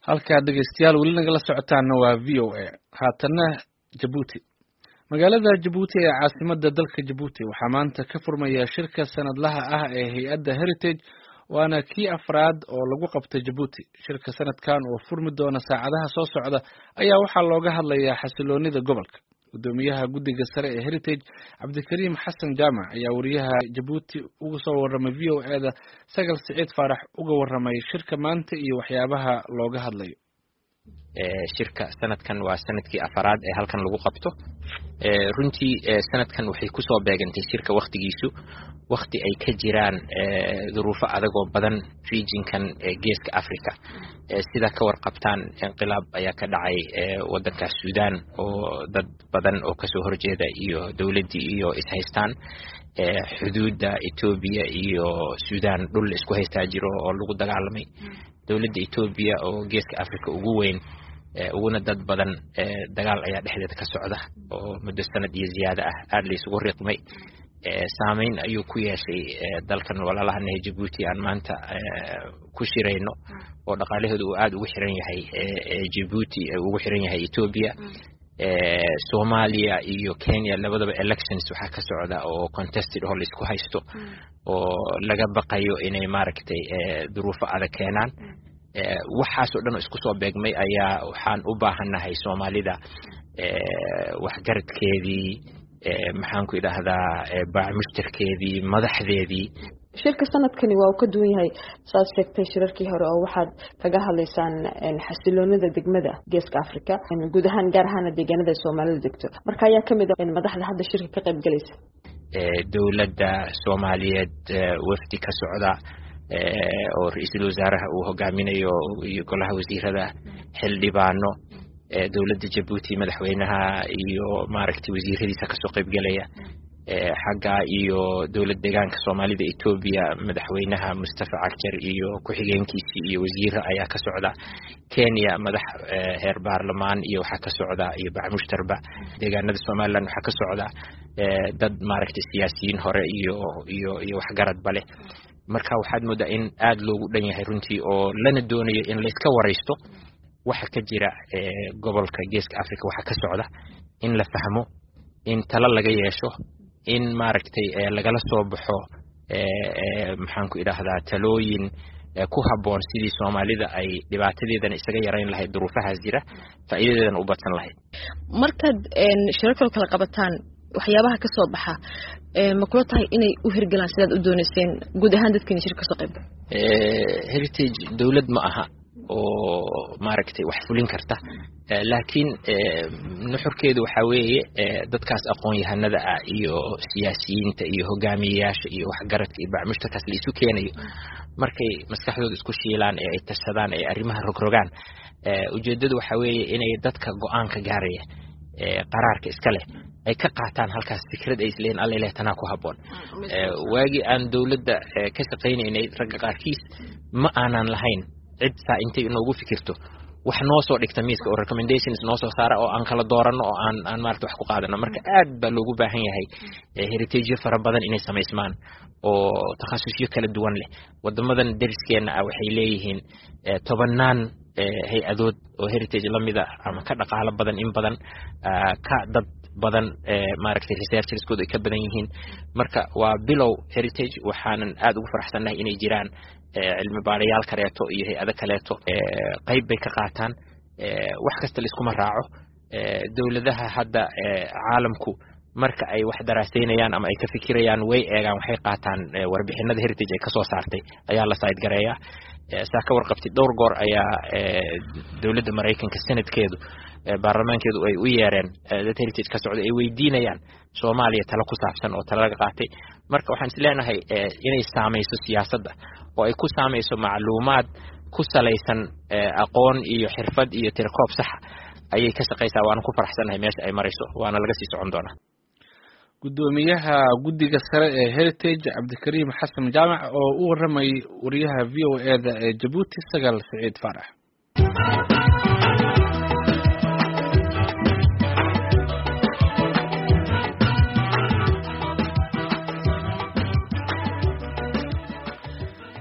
halka dhageystayaal weli nagala socotaana waa VOA haatana Djibouti magaalada Djibouti ee caasimadda dalka Djibouti waxaa maanta ka furmaya shirka sanadlaha ah ee hay'adda Heritage waana kii afraad oo lagu qabtay Djibouti shirka sanadkan oo furmi doona saacadaha soo socda ayaa waxaa looga hadlayaa xasiloonida gobolka gudoomiyaha guddiga sare ee Heritage Cabdikariim Xasan Jaamac ayaa wariyaha Djibouti uga soo waramay VOA-da Sagal Saciid Faarax uga waramay shirka maanta iyo waxyaabaha looga hadlayo shirka sanadkan waa sanadkii afraad ee halkan lagu qabto runtii sanadkan waxay ku soo beegantay shirka waqti ay ka jiraan duruufo adag oo badan regionkan geeska Afrika sida ka warqabtaan inqilaab ayaa ka dhacay wadanka Suudaan oo dad badan oo ka soo horjeeda iyo dawladii iyo ishaystaan xuduudda Ethiopia iyo Suudaan dhul isku haystaa jiro oo lagu dagaalamay dawladda Ethiopia oo geeska Afrika ugu weyn uguna dad badan dagaal ayaa dhexdeeda ka socda oo muddo sanad iyo ziyaada ah aad la isugu riqmay saameyn ayuu ku yeeshay dalkan walaalahan Djibouti aan maanta ku shirayno oo dhaqaalahooda uu aad ugu xiran yahay Djibouti ugu xiran yahay Ethiopia Soomaaliya iyo Kenya labadaba elections waxa ka socda oo contested oo la isku haysto oo laga baqayo inay maaragtay duruufo adag keenaan waxaas oo dhan isku soo beegmay ayaa waxaan u baahanahay Soomaalida waxgaradkeedii maxaan ku idhaahdaa baac mushtarkeedii madaxdeedii shirka sanadkani waa uu ka duwan yahay saas sheegtay shirarkii hore oo waxaad kaga hadlaysaan xasiloonida degmada geeska Afrika guud ahaan gaar ahaan deegaanada Soomaalida degto marka ayaa kamid ah madaxda hadda shirka ka qayb galaysa dawladda Soomaaliyeed wafdi ka socda oo ra'iisul wasaaraha uu hogaaminayo iyo golaha wasiirada xildhibaano dawladda Djibouti madaxweynaha iyo maaragtay wasiiradiisa ka soo qayb galaya xagga iyo dawlad deegaanka Soomaalida Ethiopia madaxweynaha Mustafa Cagjar iyo ku-xigeenkiisa iyo wasiirra ayaa ka socda Kenya madax heer baarlamaan iyo waxa ka socda iyo baac mushtarba deegaanada Soomaaliland waxa ka socda dad maaragtay siyaasiyiin hore iyo waxgarad bale marka waxaad moodaa in aad loogu dhan yahay runtii oo lana doonayo in la iska wareysto waxa ka jira gobolka geeska Afrika waxa ka socda in la fahmo in tala laga yeesho in maaragtay lagala soo baxo maxaan ku idhaahdaa talooyin ku haboon sidii Soomaalida ay dhibaatadeedan isaga yareyn lahayd duruufaha jira faa'iidadeedana u badsan lahayd markaad shirarka kala qabataan waxyaabaha ka soo baxa ma kula tahay inay u hirgalaan sidaad u doonayseen guud ahaan dadkii shirka soo qayb Heritage dawlad ma aha oo maaragtay wax fulin karta laakiin nuxurkeedu waxa weeye dadkaas aqoon-yahanada ah iyo siyaasiyiinta iyo hogaamiyayaasha iyo waxgaradka iyo baac mushtarkaas la isu keenayo markay maskaxdooda isku shiilaan ee ay tashadaan ee arrimaha rogrogaan ujeedadu waxa weeye inay dadka go'aanka gaaraya qaraarka iska leh ay ka qaataan halkaas fikrad ay isleen alla ilaahay tanaa ku haboon waagi aan dawladda ka shaqeynaynay ragga qaarkiis ma aanan lahayn cid saa intay inoogu fikirto wax noo soo dhigta miiska oo recommendations noo soo saara oo aan kala doorano oo aan maaragtay wax ku qaadano marka aad baa loogu baahan yahay heritage fara badan inay samaysmaan oo takhasusyo kala duwan leh wadamadan deriskeena ah waxay leeyihiin tobanaan hay-adood oo heritage lamida ama ka dhaqaalo badan in badan ka dad badan maaragtay researcherskooda ay ka badan yihiin marka waa bilow heritage waxaanan aad ugu faraxsanahay inay jiraan cilmi baarayaal kaleeto iyo hay'ado kaleeto qayb bay ka qaataan wax kasta la iskuma raaco dawladaha hadda caalamku marka ay wax daraasaynayaan ama ay ka fikirayaan way eegaan waxay qaataan warbixinada heritage ay ka soo saartay ayaa la side gareeyaa saa ka warqabtay dhowr goor ayaa dawladda Mareykanka sanadkeedu baarlamaankeedu ay u yeereen dad heritage ka socda ay weydiinayaan Soomaaliya talo ku saabsan oo talo laga qaatay marka waxaan is leenahay inay saameyso siyaasadda oo ay ku saameyso macluumaad ku salaysan aqoon iyo xirfad iyo tirkoob sax ayay ka shaqeysaa waan ku faraxsanahay meesha ay marayso waana laga sii socon doonaa gudoomiyaha guddiga sare ee Heritage Cabdikariim Xasan Jaamac oo u waramay wariyaha VOA-da ee Djibouti Sagal Saciid Faarax